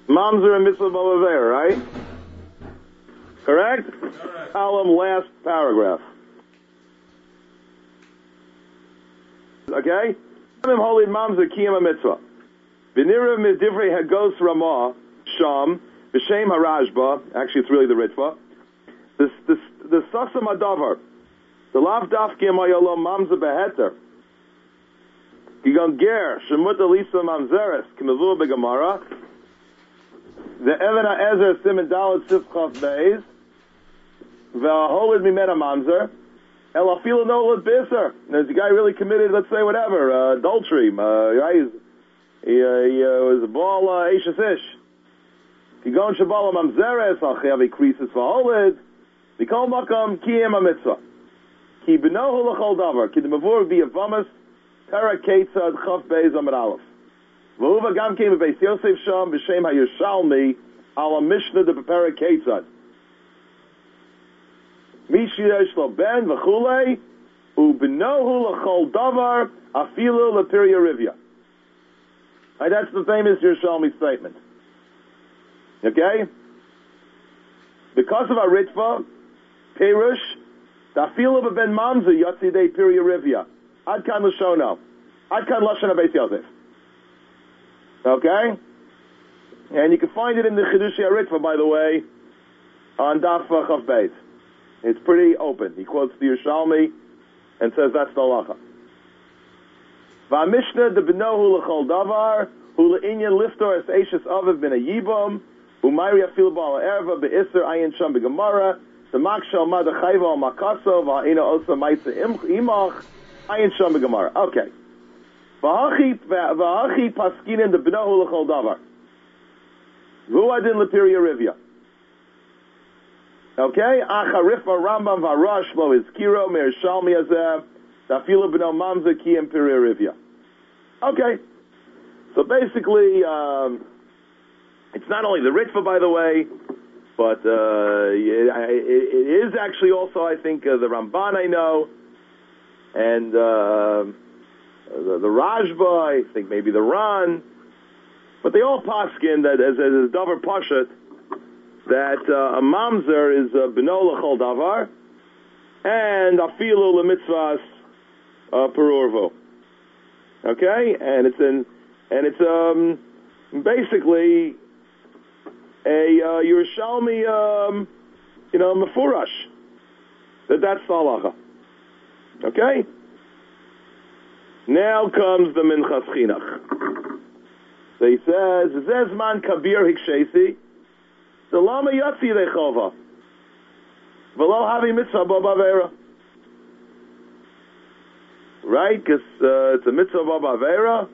Mamzer and mitzvah b'avera, right? Correct? Column, last paragraph. Okay? Holy Mamzer kiyama mitzvah. V'nira midivrei hagos ramah sham b'shem harajba. Actually, it's really the ritva. The sasam adavar. The lav dafki amayolom mamzer beheter. Gigon ger shemut alisa mamzeres k'mezul begamara. The Even HaEzer Simen Dalet Sifchaf Beis V'Holid Mimena Mamzer El Afilu Nolad Biser. Is the guy really committed, let's say, whatever, adultery, right? He was a ball, Eishes Ish. Kigon Shabala Mamzeres Al Chayavi Krisis V'Holid Mikol Makam Kiyem HaMitzvah Ki B'nohu L'chol Davar Ki D'Mavur V'Yavamas Pera Ketzad Chaf Beis Amar Aleph V'huva Gam Keim Beis Yosef Sham B'Shem HaYerushalmi Ala Mishnah De Pera Ketzad Mishi Yesh Lo Ben V'Chulei U'B'nohu L'chol Davar Afilu L'Pirya Rivya. That's the famous Yerushalmi statement. Okay? Because of our ritva, Perush, Afilu B'Ben Mamzer Yatzidei Pirya Rivya. Ad Kan L'Shono. Ad Kan Lashon HaBeis Yosef. Okay? And you can find it in the Chidushei HaRitva, by the way, on Daf Chav Beis. It's pretty open. He quotes the Yerushalmi and says that's the halacha. V'Mishnah de B'nohu L'chol Davar Hu L'Inyan Liftor Es Eishes Aviv Ben Ayibam U'Mayri Afil Ba'al Erva Be'Isser Ayin Sham B'Gemara T'Makshal Mad Chayva Al Makaso V'Ha'ina Osa Maitze Imach Ayin Sham B'Gemara. Okay. V'Achi Paskinin de B'nohu L'chol Davar V'Hu Adin L'Pirya Rivya. Okay, Acharifa Rambam Varash Lo Izkiro Meir Shalmi Azeh Tafila B'no Mamzer Kiyem Pirya Rivya. Okay, so basically, it's not only the Ritva, by the way, but it is actually also, I think, the Ramban I know, and the Rajba, I think maybe the Ran, but they all paskin that as Davar Pashat, that a mamzer is b'no l'chol davar, and afilu l'mitzvahs perurvo. Okay, and it's basically a Yerushalmi, mefurash. That's the halacha. Okay. Now comes the Minchas Chinuch. So he says, "Zezman kabir hikshesi." The lama yatsi lechova, v'lo havi mitzvah b'avera. Right, because it's a mitzvah b'avera.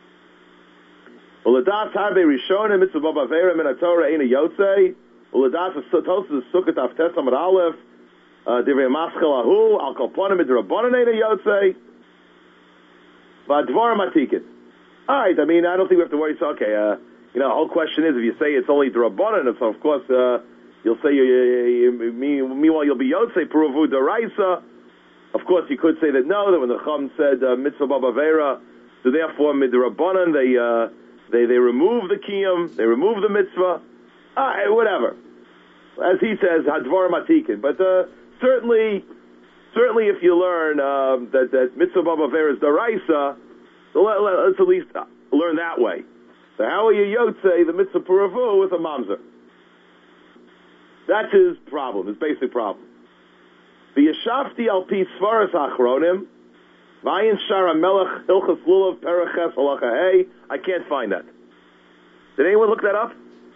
Uledas harbe rishon mitzvah b'avera min haTorah eina yotzei. Uledas tosas sukkot aftes amar aleph divrei maschel ahu al kolponim midrabanan eina yotzei. V'advar matikin. All right, I mean, I don't think we have to worry. So, okay, the whole question is, if you say it's only D'Rabbanan, so of course you'll say, meanwhile you'll be Yotzei Peruvu D'Oraisa. Of course you could say that no, that when the Chum said Mitzvah B'Avera, so therefore D'Rabbanan, they remove the Kiyum, they remove the Mitzvah, whatever. As he says, Hadvar Matikin. But certainly if you learn that Mitzvah B'Avera is D'Oraisa, so let's at least learn that way. So how are you yotzei the mitzvah puravu with a mamzer? That's his problem, his basic problem. The yeshafti al pi svaras achronim, vayin shara melech hilchas lulav periches halacha hey. I can't find that. Did anyone look that up?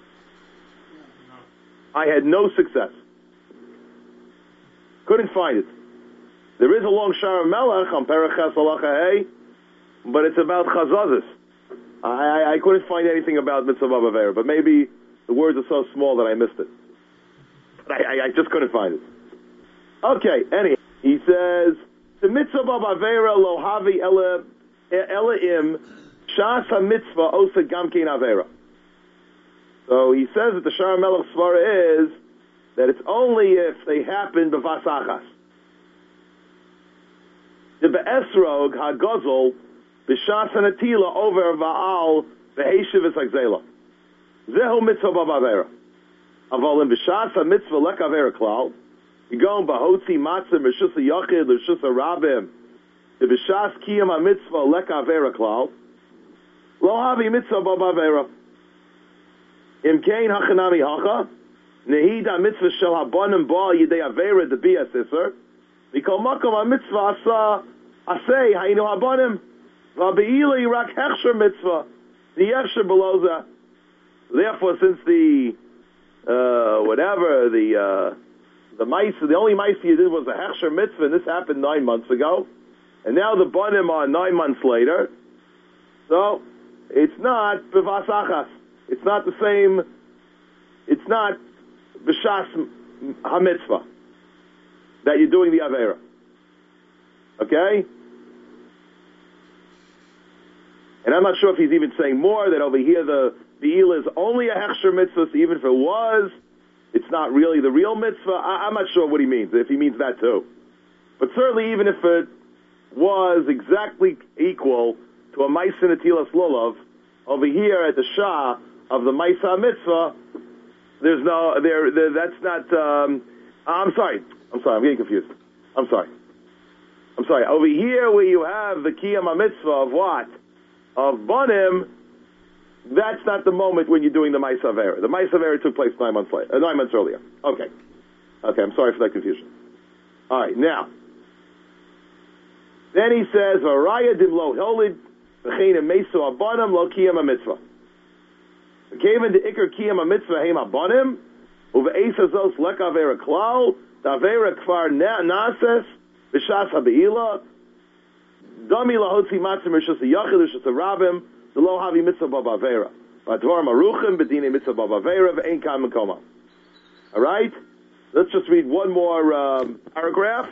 I had no success. Couldn't find it. There is a long shara melech on periches halacha hey, but it's about chazazis. I couldn't find anything about mitzvah b'avera, but maybe the words are so small that I missed it. I just couldn't find it. Okay, anyway, he says, the mitzvah b'avera lo havi elaim shas ha-mitzvah osa gamkein avera. So he says that the Shara Melech Svara is that it's only if they happen b'vasachas. The be'esrog ha-gozol b'shas hanatila over va'al v'heshiv v'sagzela. Zehu mitzvah b'avera. Aval in b'shas ha-mitzvah lek avera klal. You go in b'hotzi matzah m'shus ha-yachid l'shus ha-rabim. The b'shas kiyam ha-mitzvah lek avera klal. Lo havi mitzvah b'avera. Im kein hachanami hacha. Nehid ha-mitzvah shel ha-bonim ba yidei avera debi ha-sisser. Mikol makom ha-mitzvah asa asay hayinu ha-bonim. V'abe'ila yirak hechsher mitzvah. The hechsher below that. Therefore, since the the only mice you did was a hechsher mitzvah, and this happened 9 months ago, and now the bonim are 9 months later, so it's not b'vas achas. It's not the same. It's not b'shas ha-mitzvah that you're doing the avera. Okay? And I'm not sure if he's even saying more, that over here the Be'ila is only a hechsher mitzvah, so even if it was, it's not really the real mitzvah. I'm not sure what he means, if he means that too. But certainly even if it was exactly equal to a Maisa Netilas Lulav, over here at the Shah of the Maisa Mitzvah, there's no, that's not, I'm sorry, I'm getting confused. I'm sorry. Over here where you have the Kiyam HaMitzvah of what? Of Bonim, that's not the moment when you're doing the Maisa Avera. The Maisa Avera took place 9 months later, 9 months earlier. Okay, I'm sorry for that confusion. All right, now. Then he says, "Varaya dim lo holid v'chein meso abanim lo kiyam hamitzvah." Came the ikar kiyam hamitzvah heim abanim uve'es azos lek avera klal davera kfar nases b'shas habeila dami lahotzi matzim rishus yachid rishus rabim the lo havi mitzvah b'avera v'advar maruchim b'dinei mitzvah b'avera v'ein kam mekoma. All right, let's just read one more paragraph.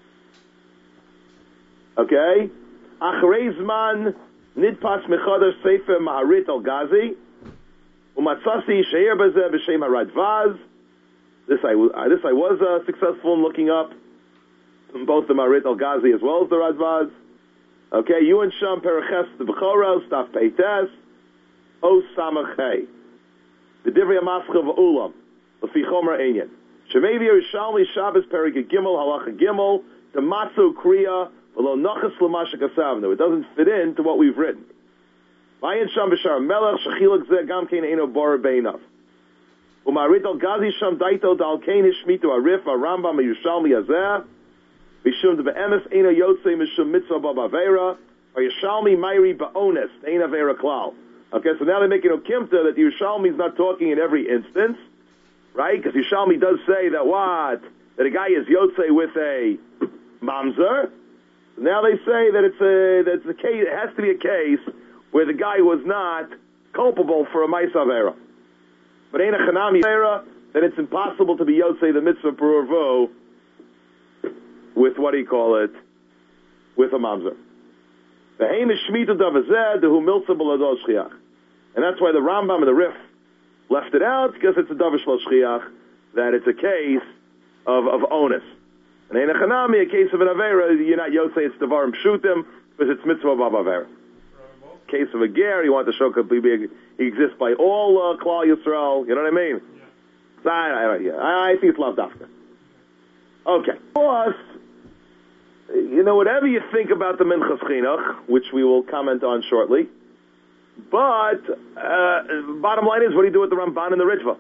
Okay. Achrei zman nidpas mechadash sefer Maharit al-Gazi umatzasi sheir bezeh b'shem haradvaz. This I was successful in looking up both the Maharit al-Gazi as well as the Radvaz. Okay, you and Sham Periches the B'choros Staf Peites O Samachei the Divrei Amaschel v'Ulam L'fi Chomer Einyan Shemei Yerushalmi Shabbos Perik Gimel Halacha Gimel the Matzu Kriya. It doesn't fit into what we've written. Mayin Sham B'Shar Melech Shechilak Zeh Gam Kein Eino Bor Beinav. Umarit Al Gazi Sham Daito Dal Kein Hishmitu Arif Arambam Yushalmi Azeh Bishum De Be'emes Eino Yotzei Mishum Mitzvah B'Avera Yushalmi Mayri Ba'ones Ein Avera Klal. Okay, so now they're making a kimta that the Yushalmi is not talking in every instance, right? Because Yushalmi does say that what? That a guy is Yotzei with a mamzer. Now they say that that's a case. It has to be a case where the guy was not culpable for a Maisa Avera. But ain't a Chanami Avera, then it's impossible to be Yotzei the Mitzvah P'Urvo with what do you call it? With a mamzer. The Hein is Shmitu Davazeh Dehu Miltza B'Ladol Shchiach, and that's why the Rambam and the Rif left it out, because it's a Davar Shlo Shchiach, that it's a case of onus. And in a Chanami, a case of an Avera, you're not Yotzei, it's Devarim Pshutim, because it's Mitzvah Bab Avera. Case of a Ger, you want to show he exists by all Klal Yisrael, you know what I mean? Yeah. I think it's Lav Dafka. Okay. Of course, whatever you think about the Minchas Chinuch, which we will comment on shortly, but bottom line is, what do you do with the Ramban and the Ritva?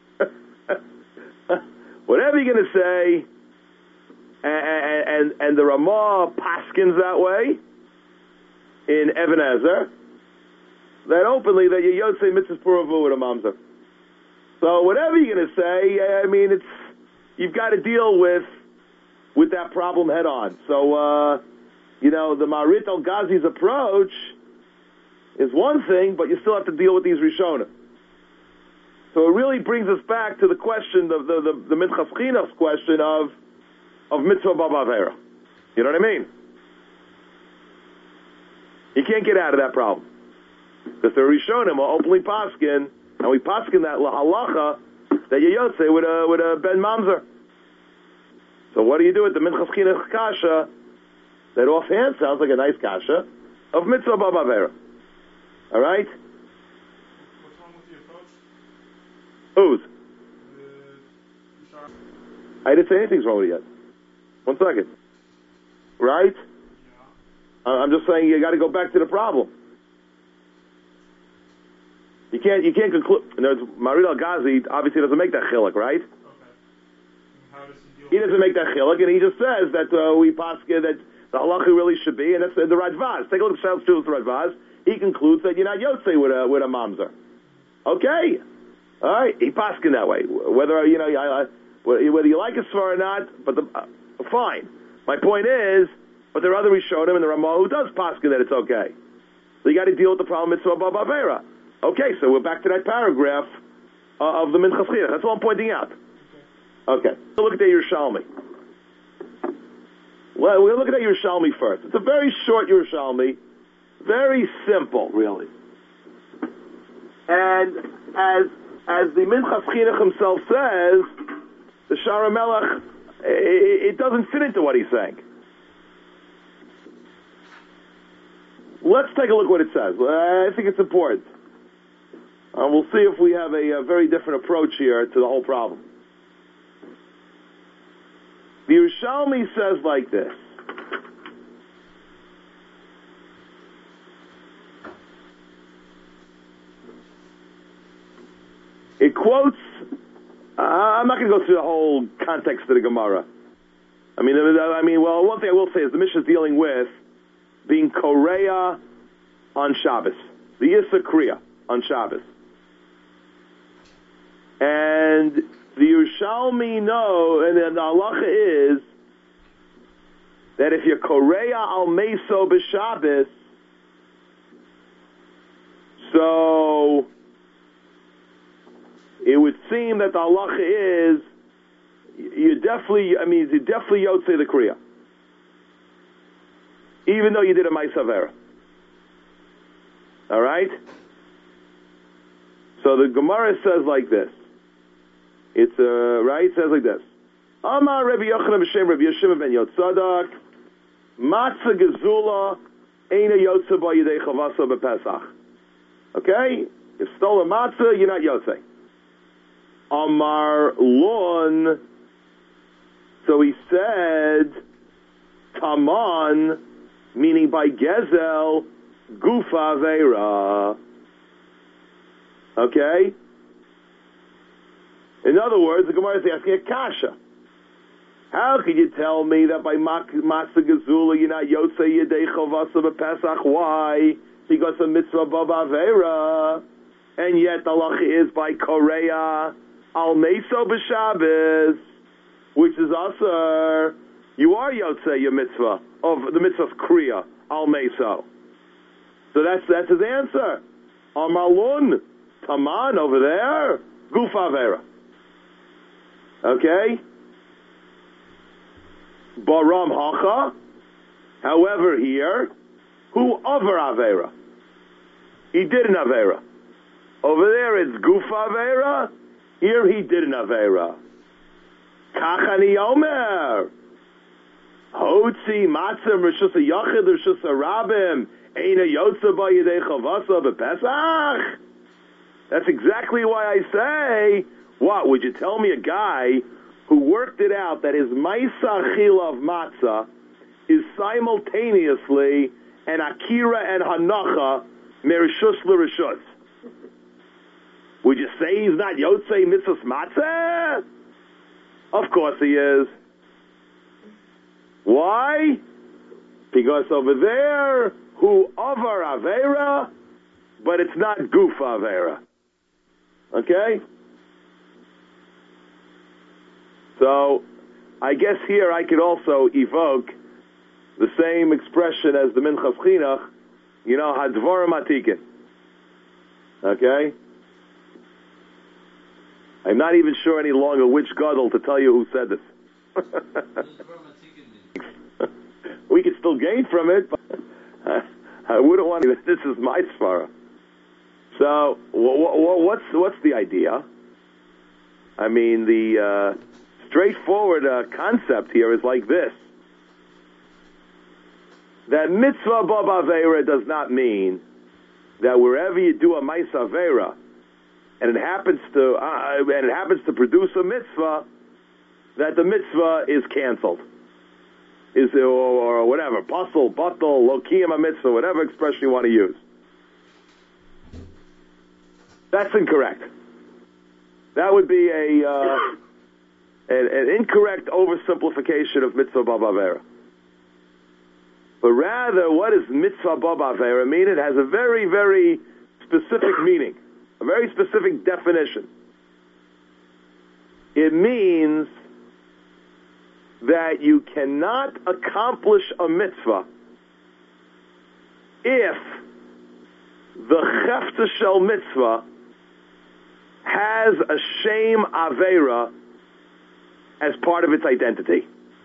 Whatever you're going to say, and the Ramah paskins that way in Even Ezer, that openly that you Yotzei Mitzvah Puravu with a mamzer. So whatever you're going to say, I mean, you've got to deal with that problem head on. So the Maharit al-Gazi's approach is one thing, but you still have to deal with these Rishonim. So it really brings us back to the question, the Minchas Chinuch's question of Mitzvah Bab Avera. You know what I mean? You can't get out of that problem. Because the Rishonim are openly paskin, and we paskin that lahalacha that you Yotzei with a Ben Mamzer. So what do you do with the Minchas Chinuch kasha that offhand sounds like a nice kasha of Mitzvah Bab Avera? All right? What's wrong with the approach? Whose? I didn't say anything's wrong with it yet. 1 second. Right? I'm just saying you got to go back to the problem. You can't conclude. In other words, Marid Al-Ghazi obviously doesn't make that chiluk, right? Okay. How does He doesn't make that chiluk, and he just says that we paskin that the halacha really should be, and that's the Radvaz. Take a look at Shel Shul's Radvaz. He concludes that you're not yotzei with a mamzer. Okay, all right. He paskin that way. Whether whether you like a svar or not, but fine. My point is, but there are other Rishonim and the Ramah who does paskin that it's okay. So you got to deal with the problem mitzvah b'avera. Okay, so we're back to that paragraph of the Minchas Chinuch. That's all I'm pointing out. Okay, so look at the Yerushalmi. Well, we're going to look at the Yerushalmi first. It's a very short Yerushalmi, very simple, really. And as the Minchas Chinuch himself says, the Shara Melech, it doesn't fit into what he's saying. Let's take a look what it says. I think it's important. We'll see if we have a very different approach here to the whole problem. The Yerushalmi says like this. It quotes, I'm not going to go through the whole context of the Gemara. Well, one thing I will say is the Mishnah is dealing with being Korea on Shabbos. The Yissa Kriya on Shabbos. And the Yerushalmi know, and then the halacha is that if you're Korea al Meso b'Shabbos, so it would seem that the halacha is you definitely yotzei the Kriya, even though you did a Ma'aseh. All right. So the Gemara says like this. It's right. It says like this. Amar Rabbi Yochanan b'Shem Rabbi Yeshua ben Yotzadak, Matzah Gezula Eina Yotze Ba Yidei Chavasa BePesach. Okay, you stole a matzah, you're not yotzei. Amar Lon. So he said, Taman, meaning by Gezel, Gufa Veira. Okay? In other words, the Gemara is asking a kasha. How could you tell me that by Matzah Gezula you're not Yotzei Yedei Chavasa BePesach? Why? Because of Mitzvah Baba Veira. And yet the halacha is by Korea Al Meso B'Shabbos, which is Asar. You are Yotzei your mitzvah of the mitzvah's Kriya Al Meso. So that's his answer. Amalun Taman over there Gufa Veira. Okay? Baram Hacha. However, here, who over Avera? He did an Avera. Over there it's Gufa Avera. Here he did an Avera. Kachani Omer. Hotzi Matzah Rishus Yachid Rishus Rabim Eina Yotze Ba Yidei Chavasa BePesach. That's exactly why I say, what, would you tell me a guy who worked it out that his Maisa Chil of Matzah is simultaneously an Akira and Hanacha Merishus L'Rishus? Would you say he's not Yotzei Mitzvahs Matzah? Of course he is. Why? Because over there, who over Avera, but it's not Gufa Avera. Okay? So, I guess here I could also evoke the same expression as the Minchas Chinuch, Hadvarim Atikin. Okay? I'm not even sure any longer which gadol to tell you who said this. We could still gain from it, but I wouldn't want to. This is my svara. So, what's the idea? I mean, the straightforward concept here is like this. That mitzvah b'avera does not mean that wherever you do a ma'aseh avera, and it happens to produce a mitzvah, that the mitzvah is canceled, or whatever, pasul, batal, lo kiyama mitzvah, whatever expression you want to use. That's incorrect. That would be an incorrect oversimplification of mitzvah b'avera. But rather, what does mitzvah b'avera mean? It has a very, very specific meaning, a very specific definition. It means that you cannot accomplish a mitzvah if the chefta shel mitzvah has a shame avera as part of its identity.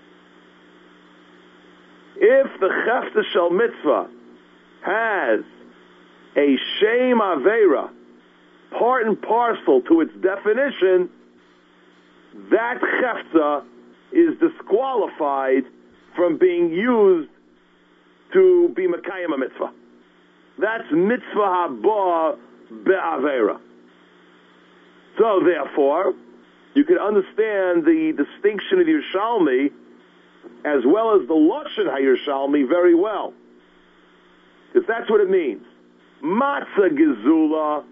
If the chefta shel mitzvah has a shame avera part and parcel to its definition, that chefta is disqualified from being used to be mekayim a mitzvah. That's mitzvah haba be'avera. So therefore, you can understand the distinction of the Yerushalmi as well as the Lashon HaYerushalmi very well. Because that's what it means. Matzah gezula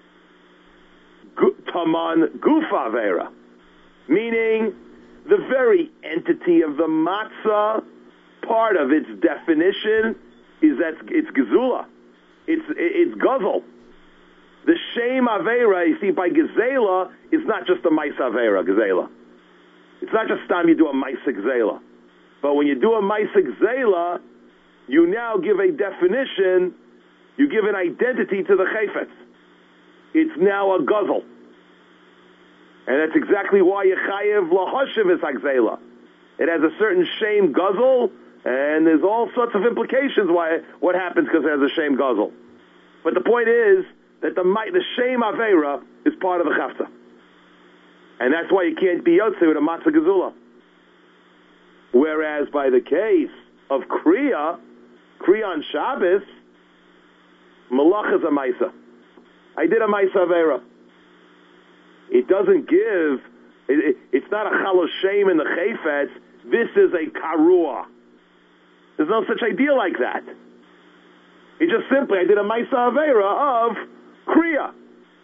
taman gufa avera. Meaning, the very entity of the matzah, part of its definition is that it's gezula. It's guzzle. The shame avera, you see, by gezela, is not just a maisa avera, gezela. It's not just time you do a maisa gezela. But when you do a maisa gezela, you now give a definition, you give an identity to the chayfetz. It's now a guzzle. And that's exactly why Yechayev lahashiv is hagzela. It has a certain shame guzzle, and there's all sorts of implications what happens because it has a shame guzzle. But the point is that the shame avera is part of the chafta. And that's why you can't be yotze with a matzah gezula. Whereas by the case of Kriya on Shabbos, malach is a maisa. I did a maisa avera. It doesn't give, it's not a chalos shame in the chayfetz, this is a karua. There's no such idea like that. It's just simply, I did a maisa avera of kriya.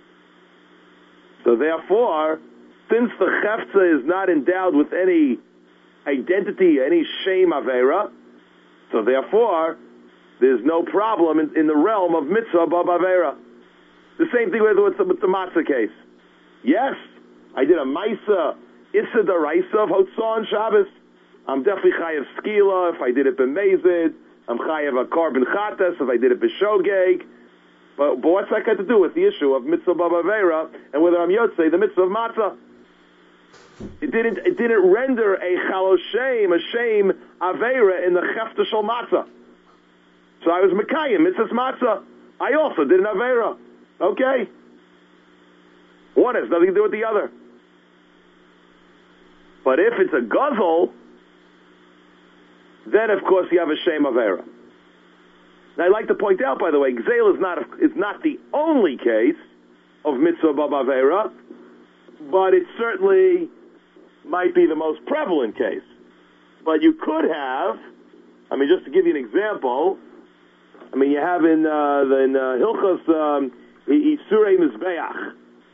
So therefore, since the chefza is not endowed with any identity, any shame avera, so therefore, there's no problem in the realm of mitzvah bab avera. The same thing with the matzah case. Yes, I did a maisa issa daraisa of hotzah on Shabbos. I'm definitely chayav skila if I did it b'mezid. I'm chayav a carbon chatas if I did it b'shogeg. But what's that got to do with the issue of mitzvah b'avera and whether I'm yotzei the mitzvah of matzah? It didn't render a chalos shame, a shame avera in the chefta shel matzah. So I was mekayim mitzvah matzah. I also did an avera. Okay. One has nothing to do with the other. But if it's a guzzle, then of course you have a shame avera. Now I'd like to point out, by the way, gzeil is not the only case of mitzvah bab avera, but it certainly might be the most prevalent case. But you could have, just to give you an example, you have in Hilchos Isurei Mizbeach.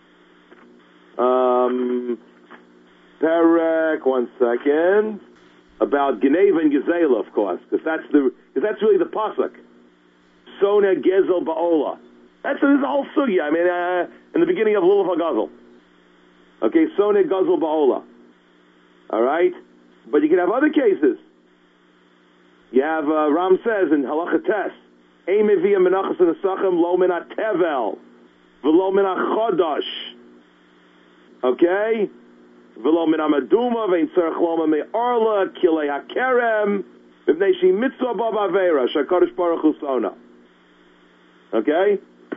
Perek, 1 second, about Geneva and Gezela, of course, because that's really the pasuk. Sona Gezel Ba'ola. That's the whole sugya. In the beginning of Lulav HaGazel. Okay, Sona Gezel Ba'ola. All right, but you can have other cases. You have Ram says in Halacha Tes, Ein Mevia Menachas and Asachem Lo Min HaTevel V'Lo Min HaChodosh. Okay? V'lo min amaduma, ve'in tzarech loma me'arla, kilei hakerem, v'bnei shi mitzvah bab avera, shakadosh baruch hu sona. Okay?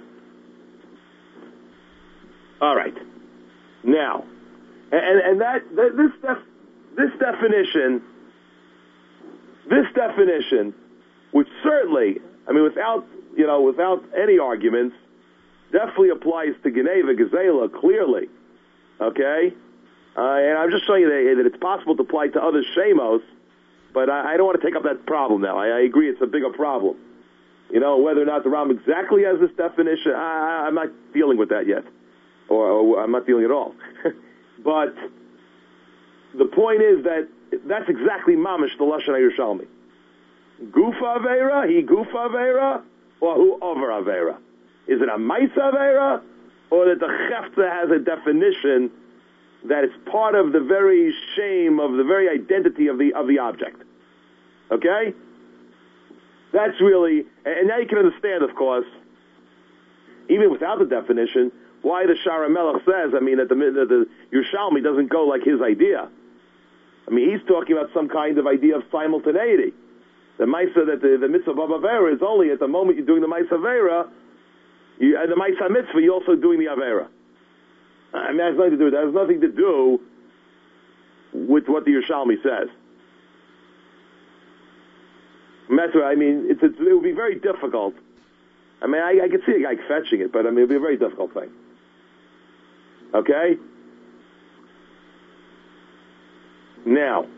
All right. Now, and this definition, which certainly, without any arguments, definitely applies to Geneva, Gazela, clearly. Okay? And I'm just showing you that it's possible to apply to other shemos, but I don't want to take up that problem now. I agree it's a bigger problem. You know, whether or not the Ram exactly has this definition, I'm not dealing with that yet. Or I'm not dealing at all. But the point is that that's exactly mamish the Lashon HaYerushalmi. Gufa Aveira, he Gufa Aveira, or who over Aveira? Is it a Maisa Aveira, or that the Chefta has a definition that it's part of the very shame, of the very identity of the object? Okay? That's really, and now you can understand, of course, even without the definition, why the Shara Melech says, I mean, that the Yerushalmi doesn't go like his idea. I mean, he's talking about some kind of idea of simultaneity. The Maisa, that the mitzvah of Avera is only at the moment you're doing the Maisa Avera, and the Maisa Mitzvah, you're also doing the Avera. I mean, that has nothing to do with that. It has nothing to do with what the Yerushalmi says. And that's why, I mean, it would be very difficult. I mean, I could see a guy fetching it, but I mean, it would be a very difficult thing. Okay? Now,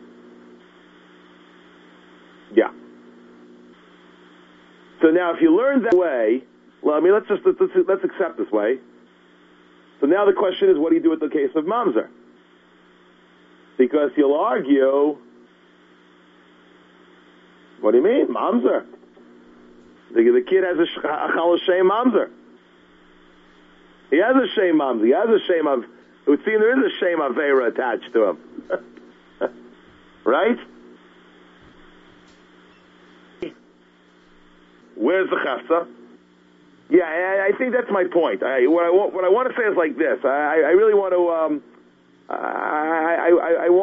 yeah. So now, if you learn that way, well, I mean, let's accept this way. So now the question is, what do you do with the case of mamzer? Because you'll argue, what do you mean, mamzer? The kid has a chal shem mamzer. He has a shem mamzer. He has a shem of. It would seem there is a shem avera attached to him, right? Where's the chafsa? Yeah, I think that's my point. What I want to say is like this. I really want to. I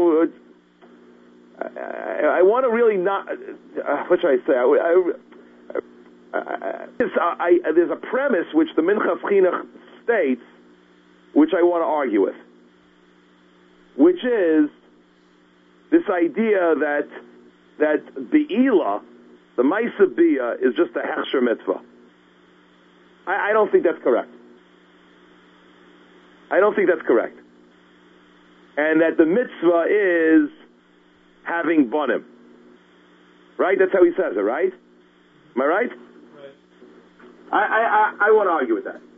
want to really not. What should I say? There's a premise which the Minchas Chinuch states, which I want to argue with, which is this idea that Be'ila, the Maisa Bia, is just a Hechsher mitzvah. I don't think that's correct. I don't think that's correct. And that the mitzvah is having banim. Right? That's how he says it, right? Am I right? I want to argue with that.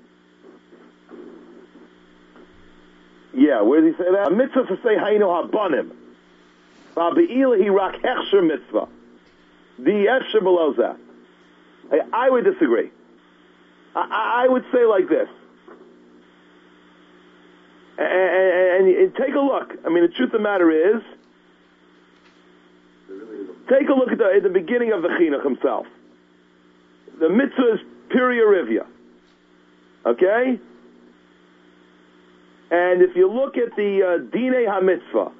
Yeah, where does he say that? A mitzvah to say Haynu habanim. Be'ila hi rak hechsher mitzvah. The efsher below that. I would disagree. I would say like this. And take a look. I mean, the truth of the matter is, take a look at the beginning of the Chinuch himself. The mitzvah is Pirya Rivya. Okay? And if you look at the Dinei HaMitzvah,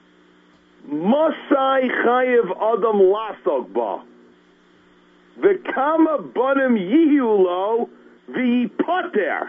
Masai Chayev Adam Lasok Ba, V'kama Banim Yihu Lo V'yipater.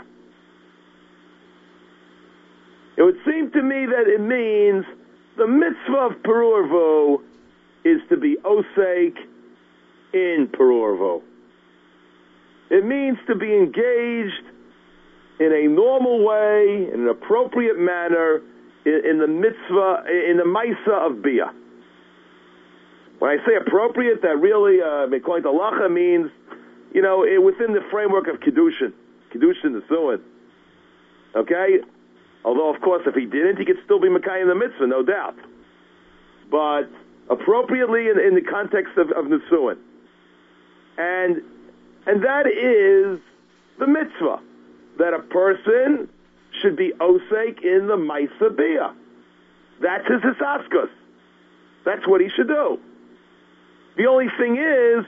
It would seem to me that it means the mitzvah of Perurvu is to be osek in Perurvu. It means to be engaged in a normal way, in an appropriate manner, in the mitzvah, in the Maisa of Bia. When I say appropriate, that really, according to Halacha, means, within the framework of Kiddushin the Suin. Okay? Although, of course, if he didn't, he could still be Mekayim the mitzvah, no doubt. But appropriately in the context of Nisuin. And that is the mitzvah, that a person should be osek in the Maisa Bia. That's his hisaskus. That's what he should do. The only thing is,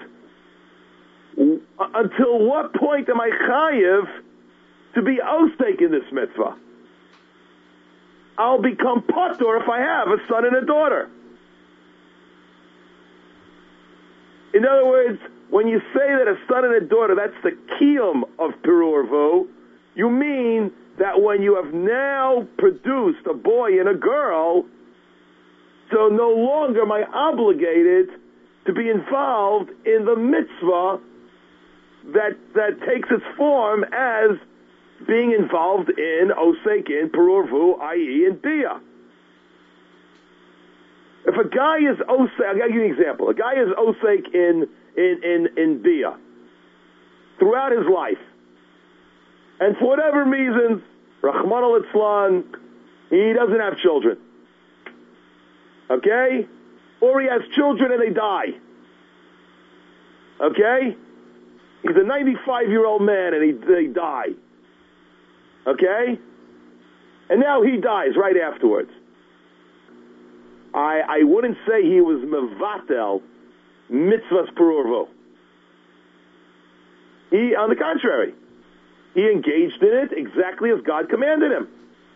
until what point am I chayiv to be osek in this mitzvah? I'll become patur if I have a son and a daughter. In other words, when you say that a son and a daughter, that's the kiyum of Perurvu, you mean that when you have now produced a boy and a girl, so no longer am I obligated to be involved in the mitzvah that takes its form as being involved in osek in perurvu, i.e. in bia. If a guy is osek, I'll give you an example. A guy is osek in bia throughout his life, and for whatever reasons, Rahman al-Islam, he doesn't have children. Okay? Or he has children and they die. Okay? He's a 95-year-old man and they die. Okay? And now he dies right afterwards. I wouldn't say he was mevatel mitzvahs perurvo. He, on the contrary, he engaged in it exactly as God commanded him.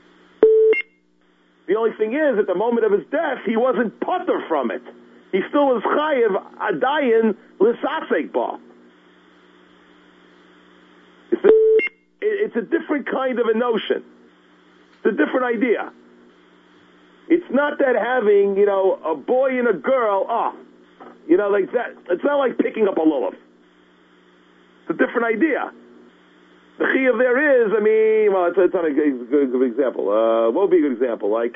The only thing is, at the moment of his death, he wasn't putter from it. He still was chayiv adayin l'sasek ba. It's a different kind of a notion. It's a different idea. It's not that having, a boy and a girl, like that. It's not like picking up a lulav. It's a different idea. The chiyuv there is, it's not a good example. What would be a good example? Like,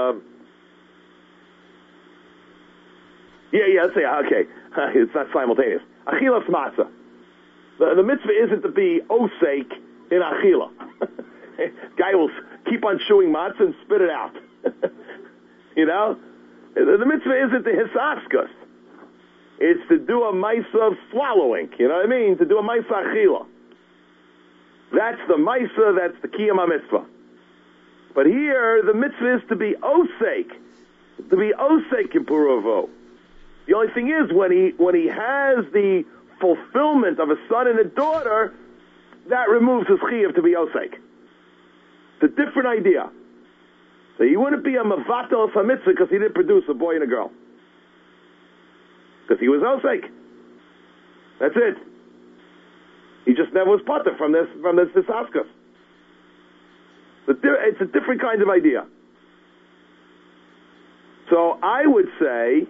let's say, okay, it's not simultaneous. Achilas matzah. The mitzvah isn't to be osek in achila. Guy will keep on chewing matzah and spit it out. The mitzvah isn't to hisaskus. It's to do a maisa of swallowing. You know what I mean? To do a maisa achila. That's the maisa. That's the kiyam mitzvah. But here, the mitzvah is to be osek in purovo. The only thing is, when he has the fulfillment of a son and a daughter, that removes his chiyuv to be osek. It's a different idea. So he wouldn't be a mevatel of mitzvah because he didn't produce a boy and a girl. Because he was osek. That's it. He just never was potter from this hisaskus. It's a different kind of idea. So I would say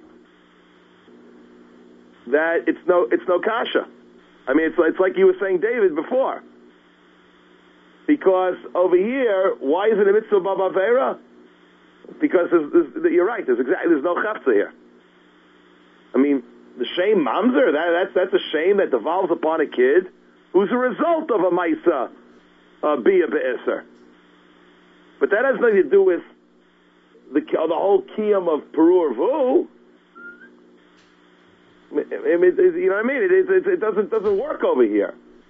that it's no kasha. It's like you were saying, David, before. Because over here, why is it a mitzvah b'avera? Because you're right. There's no chafza here. The shame mamzer, that's a shame that devolves upon a kid who's a result of a maisa bia be'eser. But that has nothing to do with the whole kiyam of perurvu. You know what I mean? It doesn't work over here.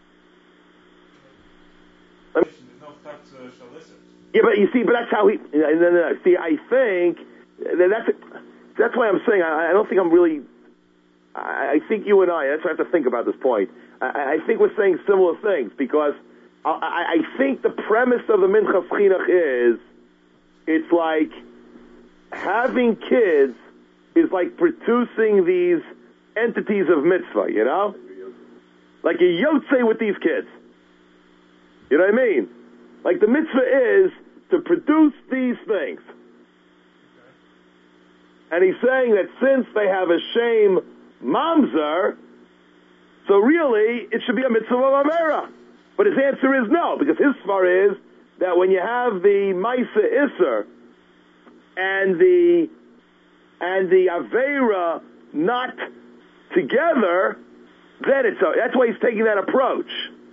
There's no fact shalicit. Yeah, but you see, that's how he. No. See, I think that's why I'm saying I don't think I'm really. I think you and I. That's why I have to think about this point. I think we're saying similar things because I think the premise of the Minchas Chinuch is it's like having kids is like producing these entities of mitzvah, like a yotze with these kids. You know what I mean? Like the mitzvah is to produce these things. And he's saying that since they have a shame mamzer, so really it should be a mitzvah of avera. But his answer is no, because his svar is that when you have the maisa iser and the avera not together, then that's why he's taking that approach.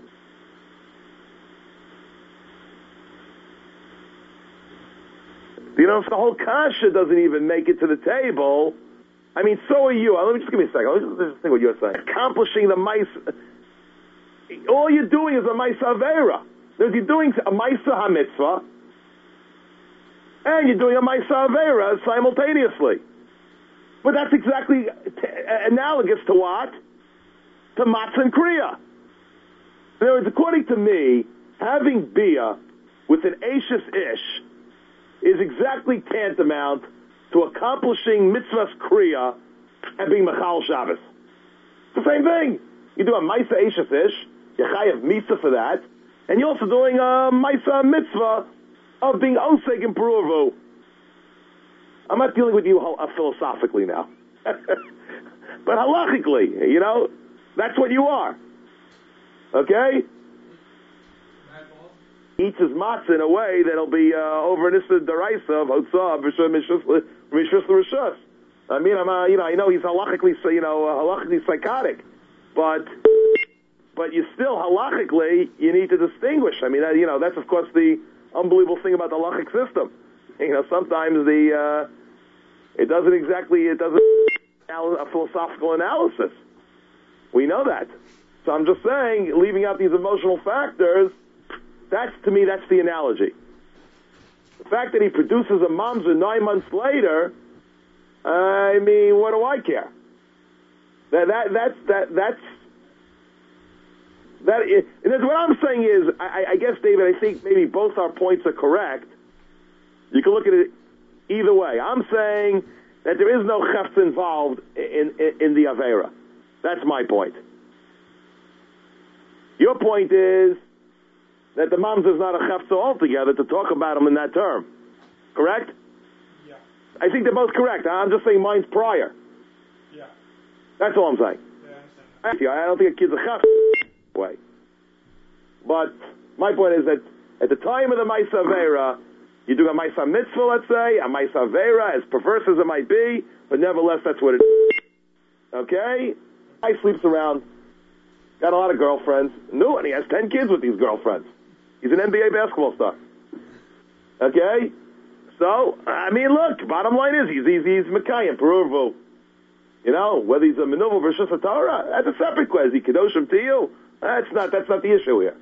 If the whole kasha doesn't even make it to the table, so are you. Give me a second. Let's just think what you're saying. Accomplishing the maisa. All you're doing is a maisa avera. You're doing a maisa hamitzvah, and you're doing a maisa avera simultaneously. But that's exactly analogous to what? To matzah and kriya. In other words, according to me, having bia with an ashes ish is exactly tantamount to accomplishing mitzvah's kriya and being mechal Shabbos. It's the same thing. You do a maisa ashes ish, you chayav misa for that, and you're also doing a maisa mitzvah of being osek in perurvu. I'm not dealing with you philosophically now. But halachically, that's what you are. Okay? Eats his matzah in a way that'll be over an issa deraisa of hotzah rishus l'rishus. I mean, I know he's halachically psychotic, but you still halachically you need to distinguish. I mean, that's of course the unbelievable thing about the halachic system. Sometimes it doesn't a philosophical analysis. We know that. So I'm just saying, leaving out these emotional factors. To me, that's the analogy. The fact that he produces a mamzer 9 months later, I mean, what do I care? And what I'm saying is, I guess, David, I think maybe both our points are correct. You can look at it either way. I'm saying that there is no chefs involved in the Avera. That's my point. Your point is that the mamzer is not a chefza altogether to talk about him in that term. Correct? Yeah. I think they're both correct. I'm just saying mine's prior. Yeah. That's all I'm saying. Yeah, I understand. I don't think a kid's a chefza way. But my point is that at the time of the Maisa Avera, you do a Maisa Mitzvah, let's say, a Maisa Avera, as perverse as it might be, but nevertheless, that's what it is. Okay? Guy sleeps around, got a lot of girlfriends, and he has 10 kids with these girlfriends. He's an NBA basketball star. Okay? So, I mean, look, bottom line is, he's Mekayim, Peruvu. Whether he's a Menuva versus a Torah, that's a separate question. Is he Kedoshim to you? That's not the issue here.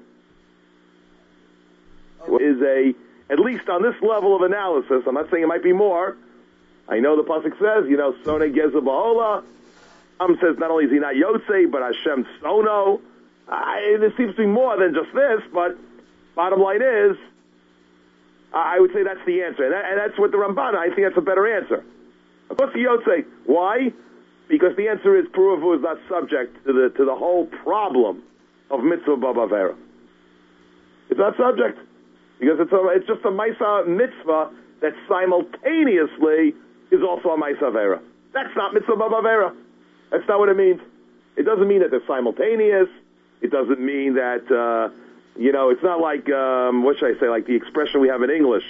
Is at least on this level of analysis, I'm not saying it might be more. I know the pasuk says, Sonei Gezer Ba'ola. Says not only is he not Yotzei, but Hashem Sono. There seems to be more than just this, but bottom line is, I would say that's the answer. And that's what the Ramban, I think that's a better answer. Of course, the Yotzei. Why? Because the answer is Peruvu is not subject to the whole problem of Mitzvah B'Avera. It's not subject. Because it's just a Maisa Mitzvah that simultaneously is also a Maisa Avera. That's not Mitzvah B'Avera. That's not what it means. It doesn't mean that they're simultaneous. It doesn't mean that, it's not like, what should I say, like the expression we have in English.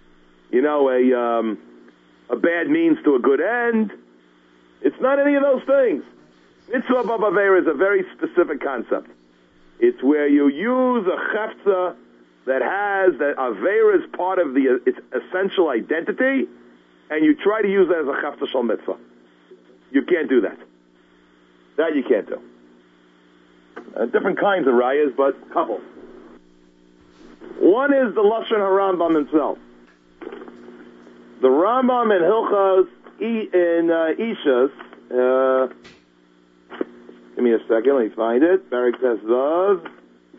A bad means to a good end. It's not any of those things. Mitzvah B'Avera is a very specific concept. It's where you use a chefza that Avera is part of its essential identity, and you try to use that as a chefza shel mitzvah. You can't do that. That you can't do. Different kinds of rayas, but couple. One is the Lashon HaRambam himself. The Rambam in Hilchos Ishas, give me a second, let me find it. Barak Tesvav.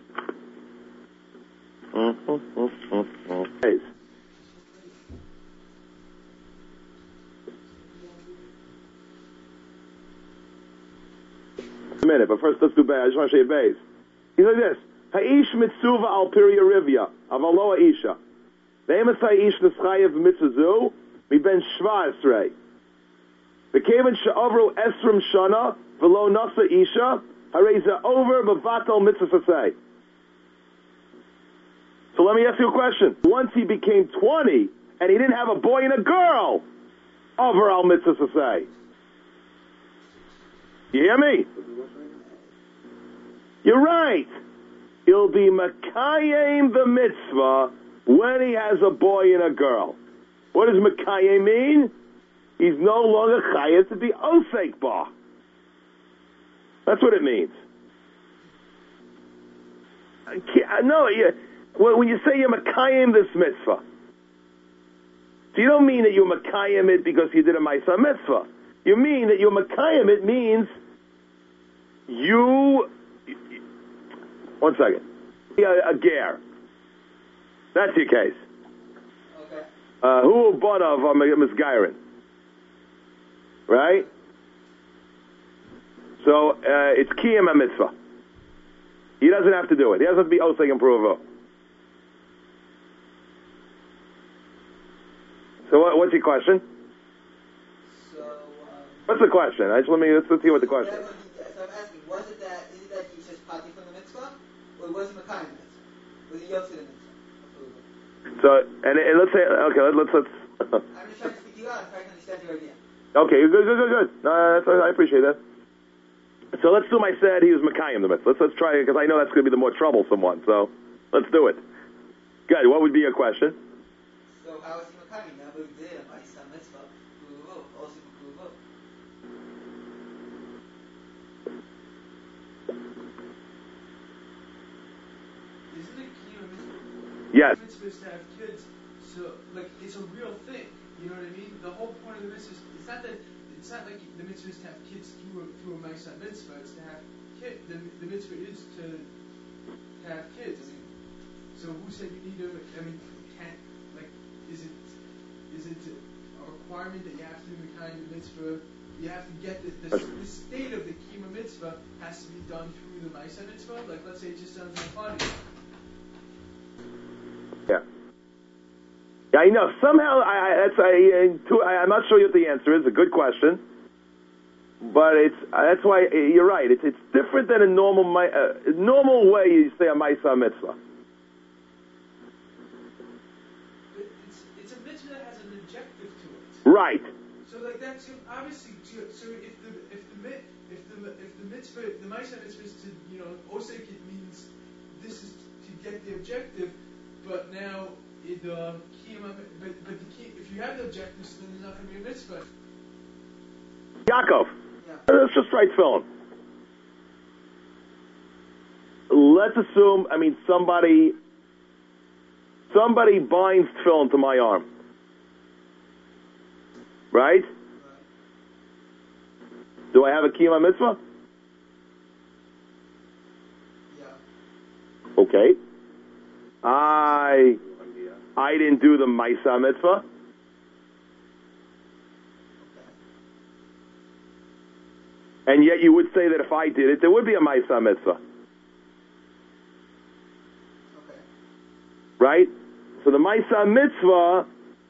A minute, but first let's do Beis. I just want to show you Beis. He's like this: Ha'ish mitzuva al pirya rivya avalo ha'isha. Ve'emes ha'ish nischayev mitzazu mi ben shva esrei. V'keven she'ovru esrim shana v'lo nasa isha harei over b'vatal mitzvah. So let me ask you a question. Once he became 20 and he didn't have a boy and a girl, over al mitzvah say. You hear me? You're right. He'll be Mekayim the mitzvah when he has a boy and a girl. What does Mekayim mean? He's no longer chayav to be osek ba. That's what it means. No, when you say you're Mekayim this mitzvah, so you don't mean that you're Mekayim it because you did a Maisa mitzvah. You mean that you're Mekayim it means you... One second. A ger. That's your case. Okay. Who bought of Misgairin? Right? So, it's Kiyam a mitzvah. He doesn't have to do it. He doesn't have to be Oseg and Pruvo. So what's your question? So, what's the question? Let's see what the question is. So I'm asking, is it that he's just parting from the mitzvah? was Makayim mitzvah. Was he Yotze the mitzvah? So, and let's say, okay, let's. I'm just trying to speak you out. I'm trying to understand your idea. Okay, good. No, I appreciate that. So let's assume I said he was Makayim the mitzvah. Let's try it, because I know that's going to be the more troublesome one. So let's do it. Good. What would be your question? So how is he Makayim? Now we did by some mitzvah. Also for Isn't it key to mitzvah? Yes. Mitzvah is to have kids, so like it's a real thing. You know what I mean? The whole point of the mitzvah is it's not like the mitzvah is to have kids through a Ma'aseh mitzvah. It's to have kids. The mitzvah is to have kids. So who said you need to? I mean, is it a requirement that you have to do the kind of mitzvah? You have to get the state of the kima mitzvah has to be done through the Ma'aseh mitzvah. Like let's say it just doesn't apply to you. Yeah. Yeah, I know. Somehow, I'm not sure what the answer is. A good question, but that's why you're right. It's different than a normal way you say a Ma'aseh mitzvah. It's a mitzvah that has an objective to it. Right. So like that's obviously. So if the mitzvah, the Ma'aseh mitzvah is to osek, it means this is to get the objective, but now. If you have the objectives, then there's not going to be a mitzvah. Yaakov, Yeah. let's just write film. Let's assume, somebody binds film to my arm, right? Do I have a kiyum mitzvah? Yeah. Okay. I didn't do the Ma'aseh mitzvah. Okay. And yet you would say that if I did it, there would be a Ma'aseh mitzvah. Okay. Right? So the Ma'aseh mitzvah,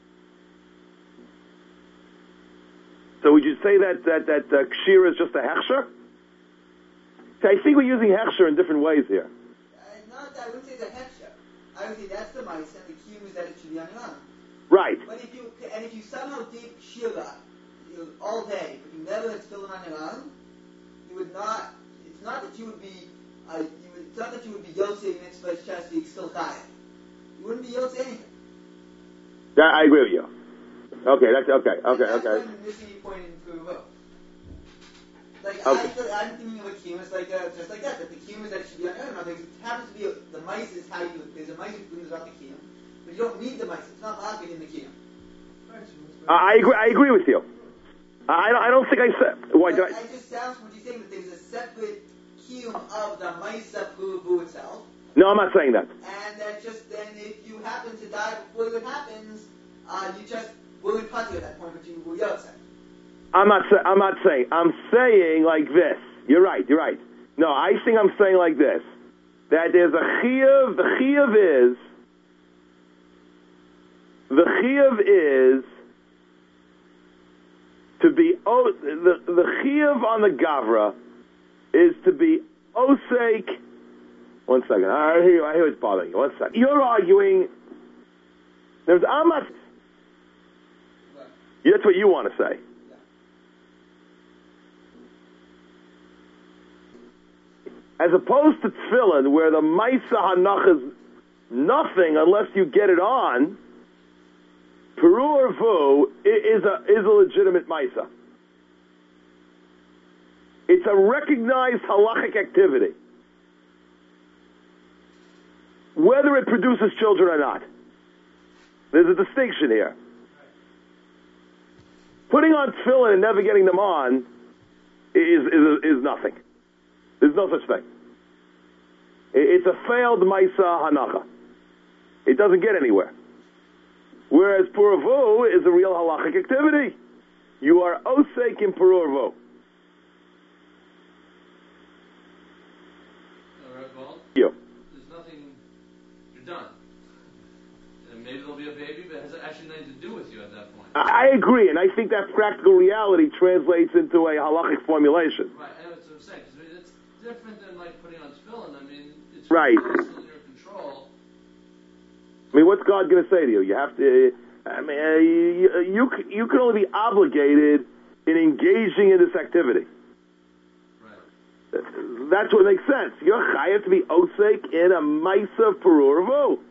so would you say that Kshira is just a Hechsher? See, I think we're using Hechsher in different ways here. I wouldn't say it's a Hechsher. I would say that's the Ma'aseh, and the kiyum is that it should be on your arm. Right. But if you somehow did Kshira all day, but you never had tefillin on your arm, you would not. It's not that you would be. It's not that you would be Yotzei mitzvah shastik still chayav. You wouldn't be Yotzei anything. That, I agree with you. Okay, that's okay. That's what I'm missing your point in Kuruvo. Like Okay. I'm thinking of a kiyum as just like that. That the kiyum is that it should be on your arm. Now, it happens to be the mice is how you. There's a mice who brings about the kiyum, but you don't need the mice. It's not logic in the kiyum. I agree with you. I don't think I said. Why? It just sounds from what you're saying that there's a separate kiyum of the Ma'aseh Kuruvu itself. No, I'm not saying that. And that just then, if you happen to die before that happens, you just will be puzzled at that point, but you will Yotzei. I'm not saying. I'm saying like this. You're right. No, I think I'm saying like this. That there's a chiyuv. The chiyuv is to be the chiyuv on the gavra is to be osek. 1 second. I hear what's bothering you. 1 second. You're arguing. I'm not. That's what you want to say. As opposed to tefillin, where the Ma'aseh Hanach is nothing unless you get it on, Perur Vu is a legitimate Ma'aseh. It's a recognized halachic activity, whether it produces children or not. There's a distinction here. Putting on tefillin and never getting them on is nothing. There's no such thing. It's a failed Ma'aseh Hanacha. It doesn't get anywhere. Whereas Puravu is a real halachic activity. You are osek in Puravu. You. There's nothing. You're done. And maybe there'll be a baby, but it has actually nothing to do with you at that point. I agree, and I think that practical reality translates into a halachic formulation. Right, and that's what I'm saying. Because it's different than like putting on tefillin. It's Right. It's still in your control. I mean, what's God going to say to you? You have to. I mean, you can only be obligated in engaging in this activity. Right. That's what makes sense. You're chayav to be osek in a ma'isa peruravu.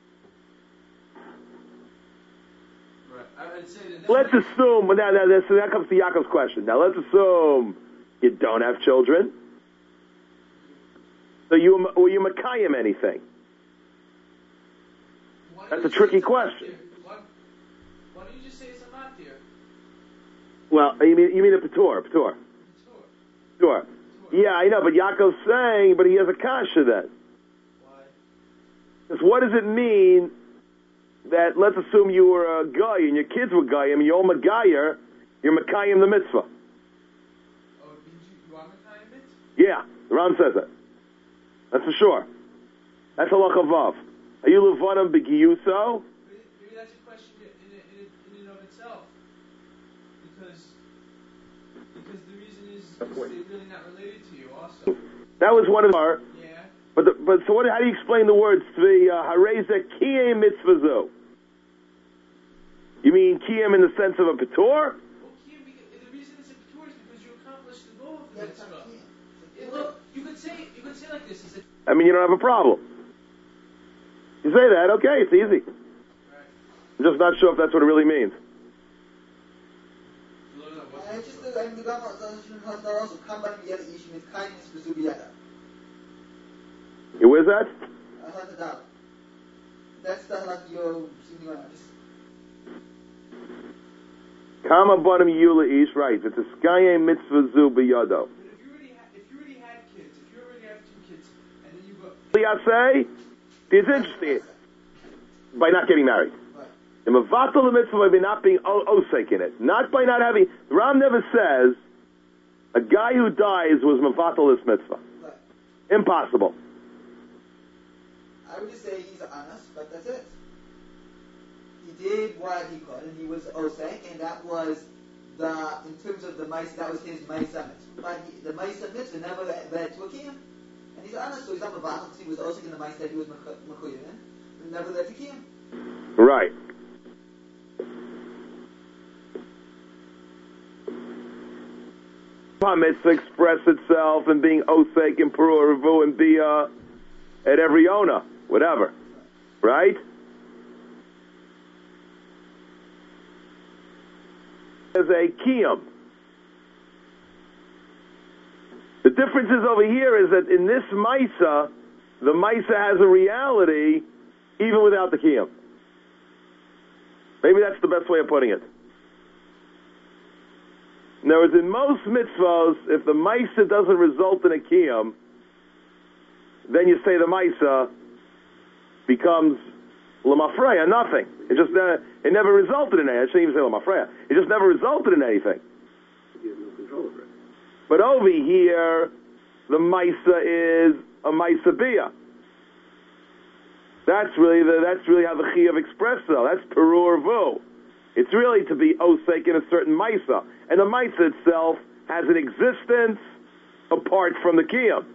Right. I would say that. Let's assume. So that comes to Yaakov's question. Now, let's assume you don't have children. So were you makayim anything? That's a tricky question. Why don't you just say it's a matir? Well, you mean a patur? Patur. Yeah, I know, but Yaakov's saying, but he has a kasha then. Why? Because what does it mean that, let's assume you were a guy and your kids were guy, and you're magayer, you're makayim the mitzvah. Oh, you are makayim it? Yeah, the Ram says that. That's for sure. That's halacha vav. Are you levanim b'giyuso? Maybe that's a question in and of itself. Because the reason is they're really not related to you also. That was one of our. Yeah. But so how do you explain the words hareza kiyem mitzvazo? You mean kiyem in the sense of a patur? Well, kiyem, the reason it's a patur is because you accomplished the goal of the mitzvah. Look, you could say like this. I mean, you don't have a problem. You say that, okay, it's easy. Right. I'm just not sure if that's what it really means. Where's that? That's the halak you're Kama banim yula ish, right. It's a skaye mitzvah zu b'yado. If you already had kids, if you already have 2 kids, and then you go... Say, it's interesting. By not getting married. The mavatal the mitzvah by not being osek in it. Not by not having... Ram never says a guy who dies was mavatal this mitzvah. Right. Impossible. I would just say he's honest, but that's it. He did what he could, and he was osek, and that was in terms of the mice, that was his ma'isa mitzvah. But the ma'isa mitzvah never led to a kiyum. And he's honest, so he's not mavatal because he was osek in the mice that he was mechuyim in, and never led to kiyum. Right. Mitzvah express itself in being osek and peru revu and be at every owner, whatever, right? As a kiyum. The difference is over here is that in this Maisa, the Maisa has a reality even without the kiyum. Maybe that's the best way of putting it. In other words, in most mitzvahs, if the Maisa doesn't result in a kiyum, then you say the Maisa becomes Lamafreya, nothing. It never resulted in anything. I shouldn't even say Lamafreya. It just never resulted in anything. You have no control over it. But over here, the Maisa is a Maisa Bia. That's really how the Chiyav expressed though. That's Perur Vu. It's really to be Osek in a certain Maisa. And the Maisa itself has an existence apart from the Kiyam.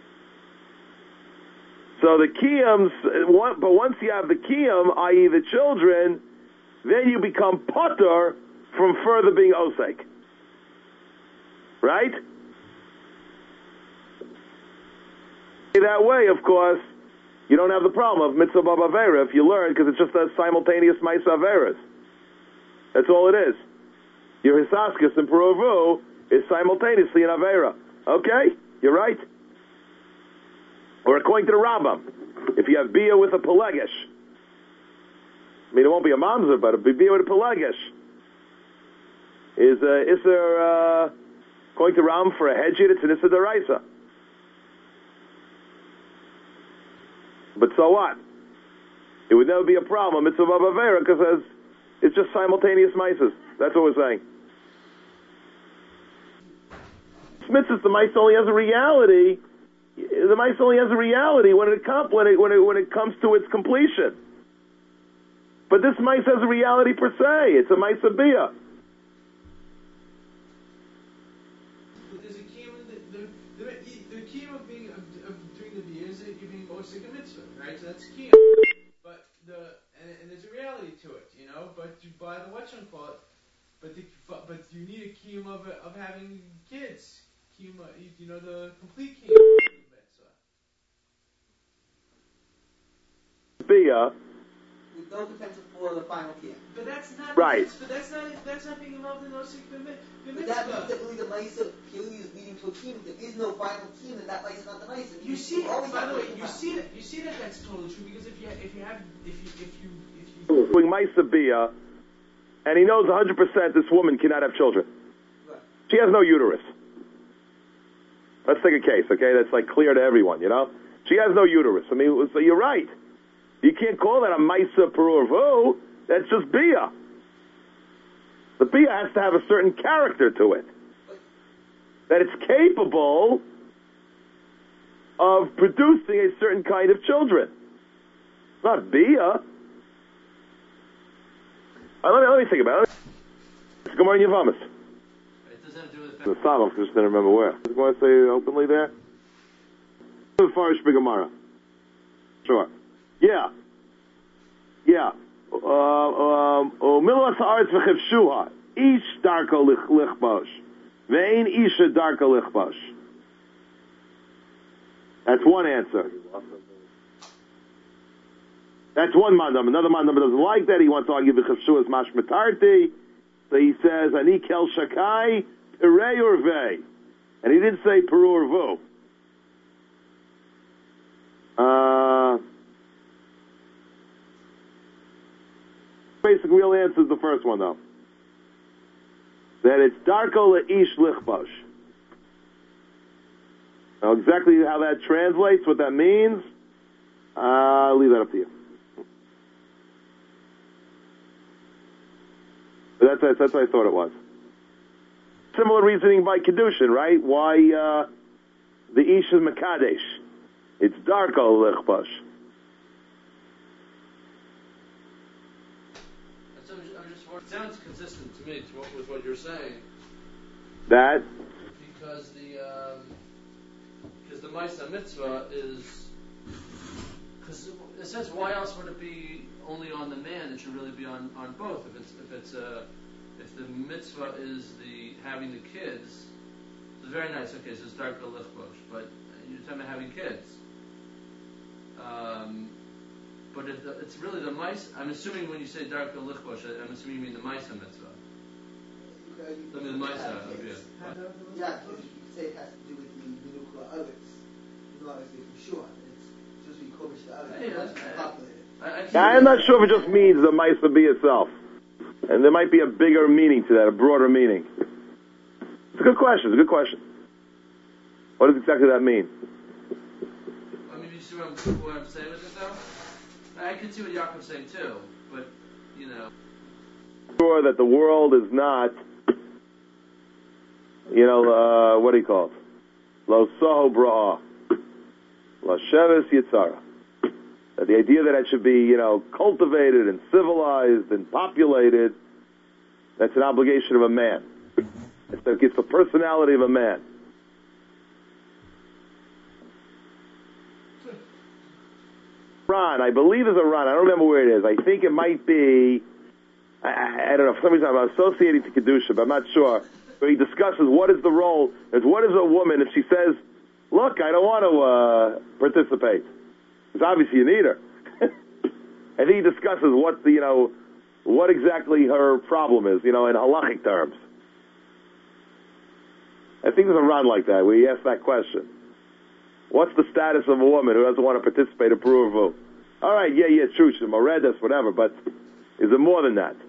So the Kiyams, but once you have the Kiyam, i.e. the children, then you become Potter from further being Osek. Right? That way, of course, you don't have the problem of Mitzvah B'Avera if you learn, because it's just a simultaneous Maisa Averas. That's all it is. Your Hisaskis and Peruvu is simultaneously an Avera. Okay? You're right. Or according to the Rambam, if you have Bia with a Pelegish, I mean, it won't be a Mamzer, but it'll be Bia with a Pelegish. Is there, according to Rambam, for a Hedjit, it's an Issa Daraisa. But so what? It would never be a problem. It's a Bavavera because it's just simultaneous mices. That's what we're saying. Mitzvah, the mice only has a reality. The mice only has a reality when it comes to its completion. But this mice has a reality per se. It's a mice of bia. But there's a key the key of doing the bia is that you're being osek but you buy the whatchamacallit. But you need a kiyum of having kids. Kiyum, the complete kiyum mitzvah. Bia. With no potential for the final kiyum. But that's not Right. But that's not being involved in those mitzvah. But that means that really the Maisa Pili is leading to a kiyum. If there is no final kiyum, then that Maisa is not the Maisa. You see, by the way, you see that that's totally true because if you Doing Maisa Bia, and he knows 100% this woman cannot have children. Right. She has no uterus. Let's take a case, okay? That's like clear to everyone, you know? She has no uterus. I mean, so you're right. You can't call that a Maisa Perurvu. That's just Bia. The Bia has to have a certain character to it. That it's capable of producing a certain kind of children. It's not Bia. Let me think about it. It's Gemara in Yavamas. It doesn't have to do with The Samach, just didn't remember where. Is going to say openly there? The Farish Gemara. Sure. Yeah. Milas haaretz v'chevshuha. Ish darko lichbosh. Ve'ein isha darko lichbosh. That's one answer. That's one mandam. Another mandam doesn't like that. He wants to argue v'chevshuha is mashmatarti. So he says, ani kel shakai perei urvei. And he didn't say peru or vu. Basic real answer is the first one, though. That it's darko le'ish lichbosh. Now, exactly how that translates, what that means, I'll leave that up to you. But that's what I thought it was. Similar reasoning by Kedushin, right? Why the ish is mekadesh. It's darko lichbosh. It sounds consistent to me with what you're saying. That? Because the Maisa Mitzvah is, because it says why else would it be only on the man? It should really be on both. If the mitzvah is the having the kids, it's very nice. Okay, so it's darko lichbosh, but you're talking about having kids. But it's really the mice. I'm assuming when you say darko lichbosh, I'm assuming you mean the Maisa Mitzvah. I mean the Maisa. Yeah, you could say it has to do with the Minukla Others. Not as if sure. It's just we Kovish the Others. I'm not sure if it just means the Maisa Bia itself. And there might be a bigger meaning to that, a broader meaning. It's a good question. What does exactly that mean? I mean, you see what I'm saying with it, though? I can see what Yaakov's saying, too, but, Sure that the world is not, what do you call it? Lo soho bra'ah. La sheves yitzara. That the idea that it should be, cultivated and civilized and populated, that's an obligation of a man. It's the personality of a man. Ron, I believe is a Ron. I don't remember where it is. I think it might be, I don't know, for some reason I'm associating to Kedusha, but I'm not sure. But he discusses what is the role, what is a woman if she says, look, I don't want to participate. Because obviously you need her. And he discusses what exactly her problem is, in halachic terms. I think there's a Ron like that, where he asks that question. What's the status of a woman who doesn't want to participate in Peru or Vu? All right, yeah, true, she's Moredas, whatever, but is there more than that?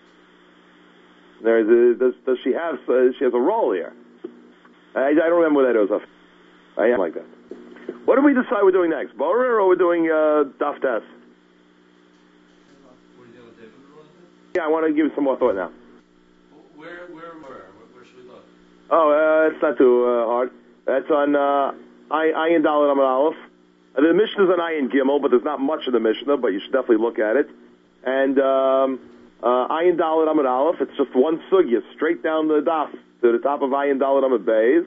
Does she have, she has a role here? I don't remember what that is. I am like that. What do we decide we're doing next? Borer or we're doing Daf Tes? What are you doing with David? Yeah, I want to give it some more thought now. Where should we look? Oh, it's not too hard. That's on Ayin Dalet Amud Aleph. The Mishnah is on Ayin Gimel, but there's not much of the Mishnah, but you should definitely look at it. And Ayin Dalet Amud Aleph, it's just one sugya, straight down the daf to the top of Ayin Dalet Amud Beis.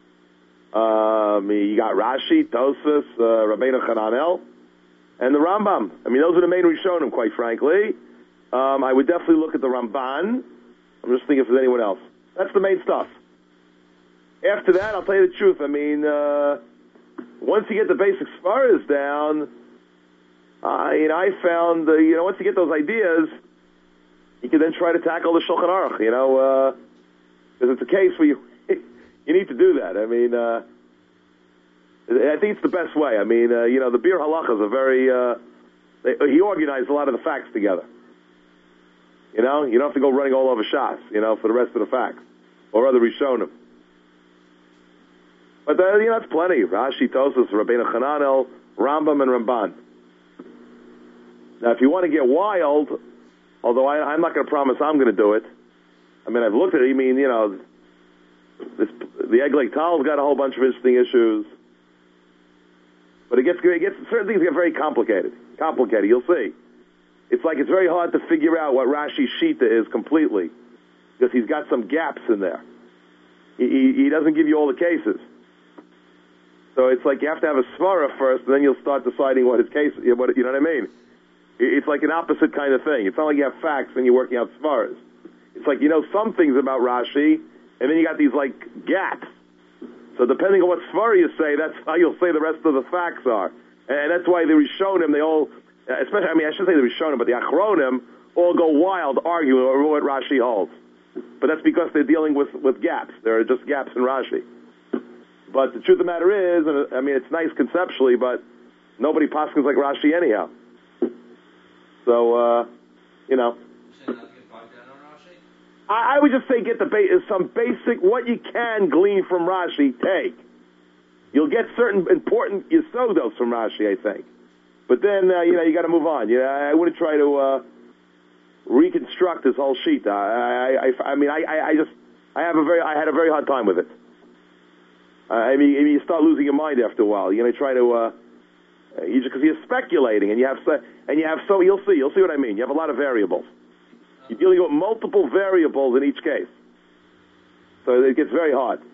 You got Rashi, Tosfos, Rabbeinu Chananel, and the Rambam. I mean, those are the main Rishonim, quite frankly. I would definitely look at the Ramban. I'm just thinking if there's anyone else. That's the main stuff. After that, I'll tell you the truth. I mean, once you get the basic svaras down, I found, once you get those ideas, you can then try to tackle the Shulchan Aruch, because it's a case where you need to do that. I mean, I think it's the best way. I mean, the Bir Halachas are very, he organized a lot of the facts together. You don't have to go running all over shots, for the rest of the facts, or other Rishonim. But, that's plenty. Rashi, Tosas, Rabbeinu Chananel, Rambam, and Ramban. Now, if you want to get wild, although I'm not going to promise I'm going to do it. I mean, I've looked at it. I mean, the Egg Lake Tal's got a whole bunch of interesting issues. But certain things get very complicated. You'll see. It's like it's very hard to figure out what Rashi's Shita is completely, because he's got some gaps in there. He doesn't give you all the cases. So it's like you have to have a svara first, and then you'll start deciding what his case, you know what I mean? It's like an opposite kind of thing. It's not like you have facts and you're working out svaras. It's like you know some things about Rashi, and then you got these like gaps. So depending on what svara you say, that's how you'll say the rest of the facts are. And that's why the Rishonim, they all, especially, I shouldn't say the Rishonim, but the Achronim, all go wild arguing over what Rashi holds. But that's because they're dealing with gaps. There are just gaps in Rashi. But the truth of the matter is, it's nice conceptually, but nobody paskins like Rashi anyhow. So, You're saying not to get bogged down on Rashi? I would just say get some basic, what you can glean from Rashi, take. You'll get certain important yesodos from Rashi, I think. But then, you got to move on. I wouldn't try to reconstruct this whole sheet. I had a very hard time with it. You start losing your mind after a while. You're going to try to, because you're speculating, and you'll see what I mean. You have a lot of variables. You're dealing with multiple variables in each case. So it gets very hard.